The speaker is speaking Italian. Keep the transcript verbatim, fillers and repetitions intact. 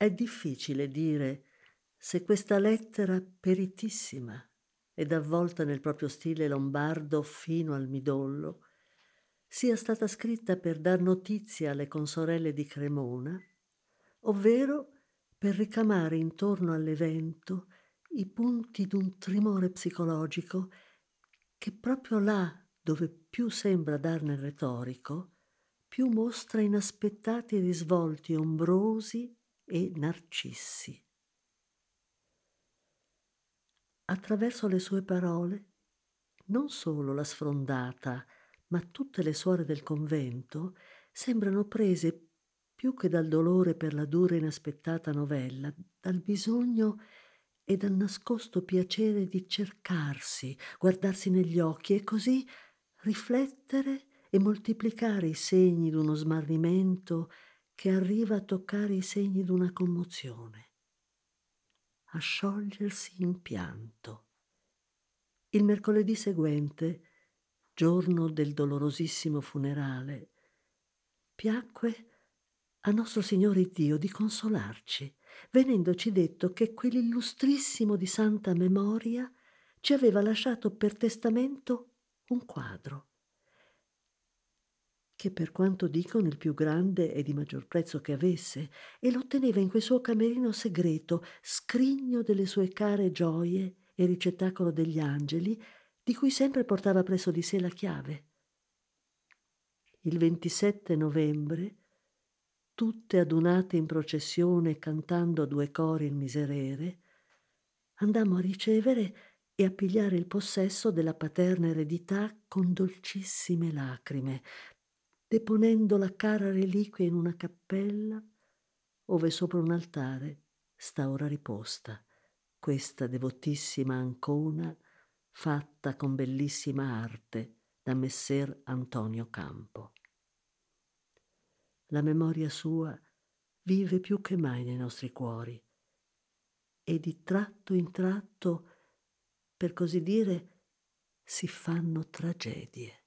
È difficile dire se questa lettera peritissima ed avvolta nel proprio stile lombardo fino al midollo sia stata scritta per dar notizia alle consorelle di Cremona, ovvero per ricamare intorno all'evento i punti d'un timore psicologico che proprio là dove più sembra darne retorico, più mostra inaspettati risvolti ombrosi e narcissi. Attraverso le sue parole, non solo la sfrondata, ma tutte le suore del convento sembrano prese più che dal dolore per la dura e inaspettata novella, dal bisogno e dal nascosto piacere di cercarsi, guardarsi negli occhi e così riflettere e moltiplicare i segni d'uno smarrimento che arriva a toccare i segni d'una commozione, a sciogliersi in pianto. Il mercoledì seguente, giorno del dolorosissimo funerale, piacque a nostro Signore Dio di consolarci, venendoci detto che quell'illustrissimo di santa memoria ci aveva lasciato per testamento un quadro, che per quanto dicono il più grande e di maggior prezzo che avesse, e lo teneva in quel suo camerino segreto, scrigno delle sue care gioie e ricettacolo degli angeli, di cui sempre portava presso di sé la chiave. Il ventisette novembre, tutte adunate in processione cantando a due cori il miserere, andammo a ricevere e a pigliare il possesso della paterna eredità con dolcissime lacrime, deponendo la cara reliquia in una cappella ove sopra un altare sta ora riposta questa devotissima Ancona fatta con bellissima arte da messer Antonio Campo. La memoria sua vive più che mai nei nostri cuori e di tratto in tratto, per così dire, si fanno tragedie.